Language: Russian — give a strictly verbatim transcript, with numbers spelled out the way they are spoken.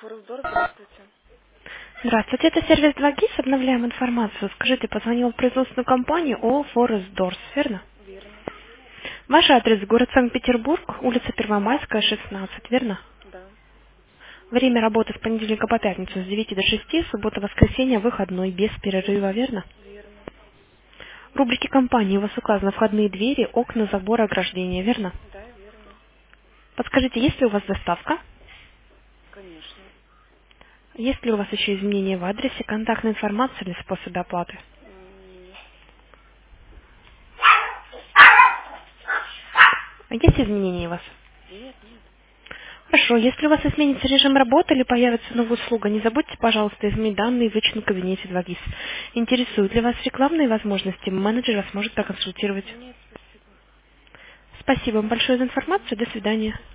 Форсдор, здравствуйте. Здравствуйте, это сервис два гис, обновляем информацию. Скажите, позвонил в производственную компанию о Forest Doors, верно? Верно. Ваш адрес город Санкт-Петербург, улица Первомайская, шестнадцать, верно? Да, Время работы с понедельника по пятницу с девяти до шести, суббота-воскресенье выходной, без перерыва, верно? верно. В рубрике компании у вас указаны входные двери, окна, заборы, ограждения, верно? Да, верно. Подскажите, есть ли у вас доставка? Конечно. Есть ли у вас еще изменения в адресе, контактная информация или способы оплаты? М, Нет. А есть изменения у вас? Нет, нет. Хорошо, если у вас изменится режим работы или появится новая услуга, не забудьте, пожалуйста, изменить данные в личном кабинете два гис. Интересуют ли вас рекламные возможности? Менеджер вас может проконсультировать. Нет, спасибо. Спасибо вам большое за информацию. До свидания.